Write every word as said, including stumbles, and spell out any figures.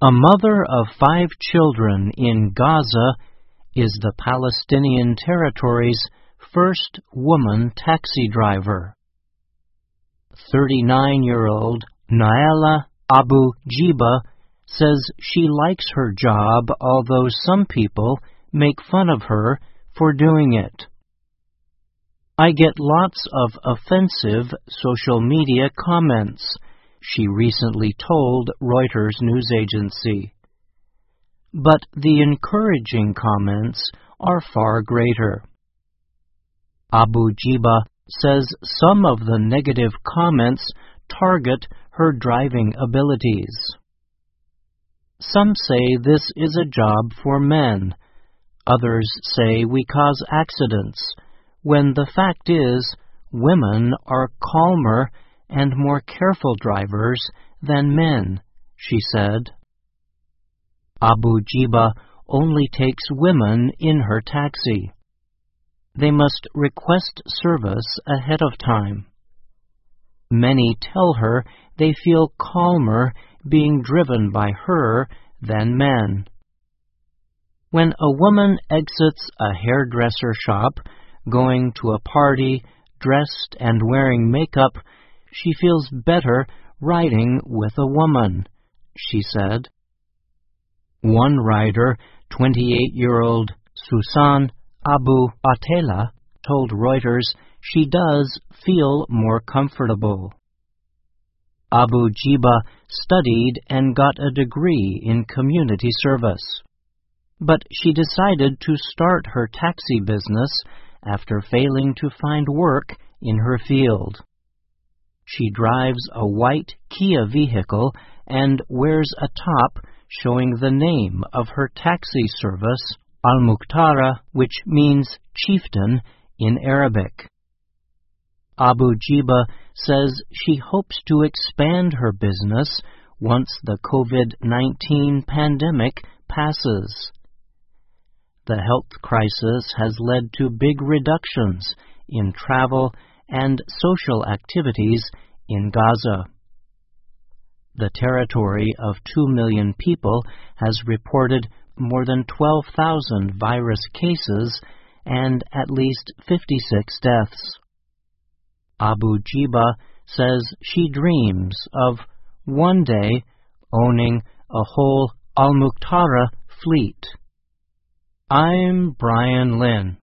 A mother of five children in Gaza is the Palestinian Territory's first woman taxi driver. thirty-nine-year-old Naila Abu Jiba says she likes her job, although some people make fun of her for doing it. "I get lots of offensive social media comments," she recently told Reuters news agency. But the encouraging comments are far greater. Abu Jiba says some of the negative comments target her driving abilities. "Some say this is a job for men. Others say we cause accidents, when the fact is women are calmer and more careful drivers than men," she said. Abu Jiba only takes women in her taxi. They must request service ahead of time. Many tell her they feel calmer being driven by her than men. When a woman exits a hairdresser shop, going to a party, dressed and wearing makeup, she feels better riding with a woman, she said. One rider, twenty-eight-year-old Susan Abu Atela, told Reuters she does feel more comfortable. Abu Jiba studied and got a degree in community service. But she decided to start her taxi business after failing to find work in her field. She drives a white Kia vehicle and wears a top showing the name of her taxi service, Al-Muqtara, which means chieftain in Arabic. Abu Jiba says she hopes to expand her business once the COVID nineteen pandemic passes. The health crisis has led to big reductions in travel and social activities in Gaza. The territory of two million people has reported more than twelve thousand virus cases and at least fifty-six deaths. Abu Jiba says she dreams of one day owning a whole Al-Muqtara fleet. I'm Brian Lynn.